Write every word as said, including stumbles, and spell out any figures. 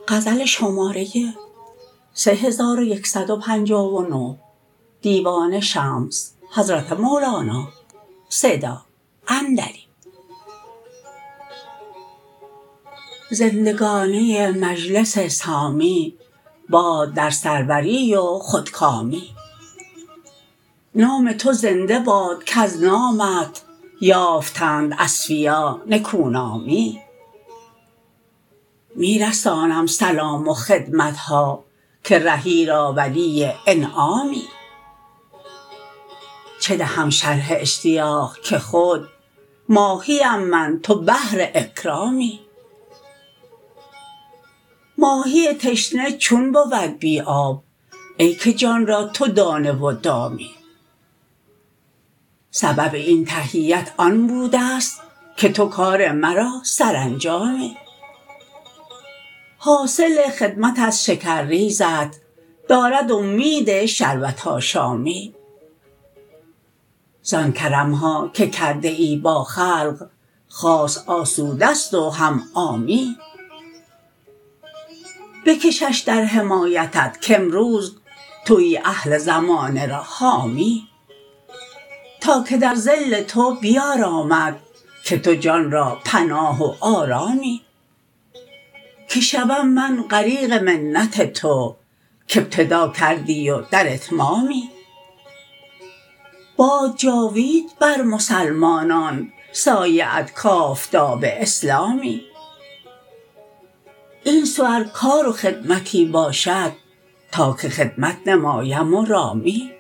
غزل شماره سه هزار و یکصد و پنجاه و نه دیوان شمس حضرت مولانا صدا عندلیب. زندگانی مجلس سامی باد در سروری و خودکامی. نام تو زنده باد کز نامت یافتند اصفیا نکونامی. می رسانم سلام و خدمت ها که رهی را ولی انعامی. چه دهم شرح اشتیاق که خود ماهیم من تو بحر اکرامی. ماهی تشنه چون بود بی آب ای که جان را تو دانه و دامی. سبب این تحیت آن بودست که تو کار مرا سرانجامی. حاصل خدمت از شکرریزت دارد امید شربت آشامی. زان کرم ها که کرده ای با خلق خاص آسوده ست و هم عامی. بکشش در حمایتت کامروز توی اهل زمانه را حامی. تا که در ظل تو بیارامد که تو جان را پناه و آرامی. که شوم من غریق منت تو کابتدا کردی و در اتمامی. باد جاوید بر مسلمانان سایه ات کآفتاب اسلامی. این سو ار کار و خدمتی باشد تا که خدمت نمایم و رامی.